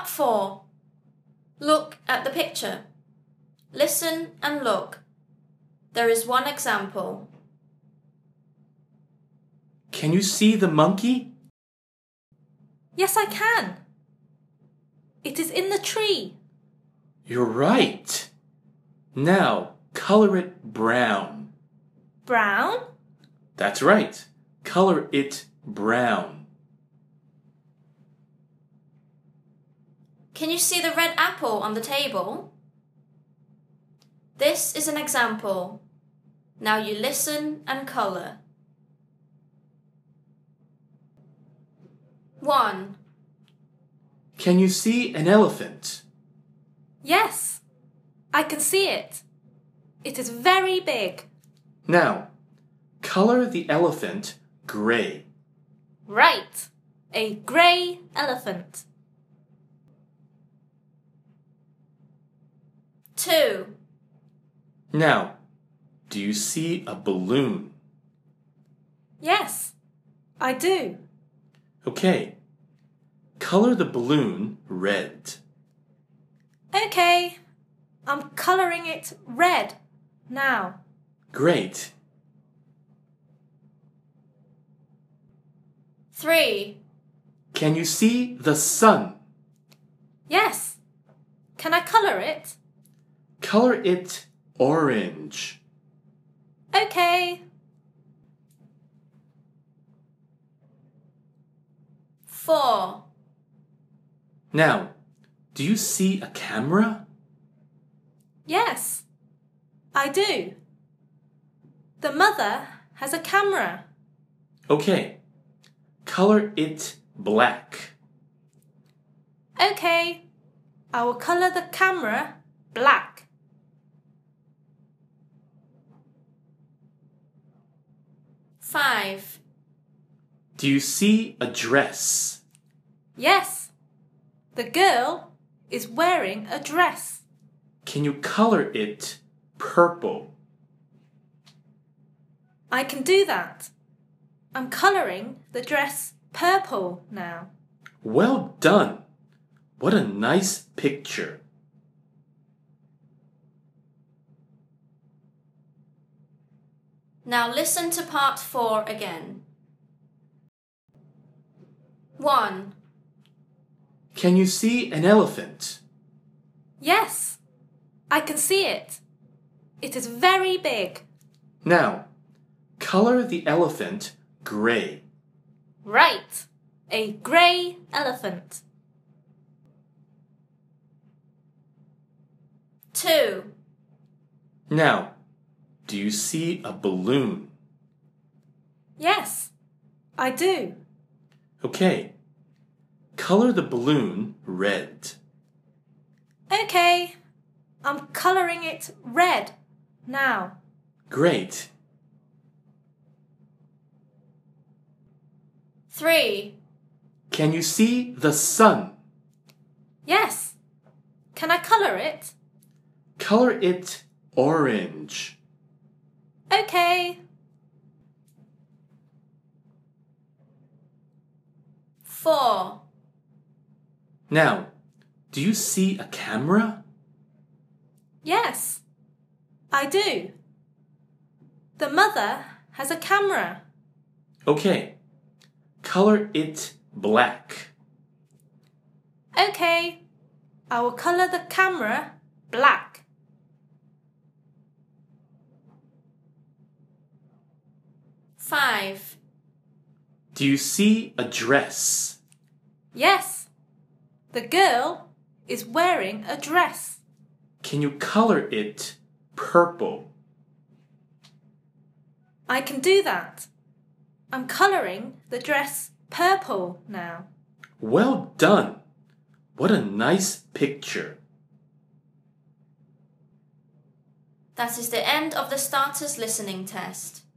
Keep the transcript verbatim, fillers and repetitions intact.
Part four. Look at the picture. Listen and look. There is one example. Can you see the monkey? Yes, I can. It is in the tree. You're right. Now, color it brown. Brown? That's right. Color it brown. Can you see the red apple on the table? This is an example. Now you listen and color. One. Can you see an elephant? Yes, I can see it. It is very big. Now, color the elephant gray. Right, a grey elephant. Two. Now, do you see a balloon? Yes, I do. Okay. Color the balloon red. Okay, I'm colouring it red now. Great. Three. Can you see the sun? Yes, can I colour it? Color it orange. Okay. Four. Now, do you see a camera? Yes, I do. The mother has a camera. Okay. Color it black. Okay, I will colour the camera black. Five. Do you see a dress? Yes, the girl is wearing a dress. Can you color it purple? I can do that. I'm colouring the dress purple now. Well done. What a nice picture. Now listen to part four again. One. Can you see an elephant? Yes, I can see it. It is very big. Now, color the elephant gray. Right, a grey elephant. Two. Now, do you see a balloon? Yes, I do. Okay. Color the balloon red. Okay, I'm colouring it red now. Great. Three. Can you see the sun? Yes, can I colour it? Color it orange. Okay. Four. Now, do you see a camera? Yes, I do. The mother has a camera. Okay. Color it black. Okay, I will colour the camera black. Five. Do you see a dress? Yes, the girl is wearing a dress. Can you color it purple? I can do that. I'm colouring the dress purple now. Well done. What a nice picture. That is the end of the starters listening test.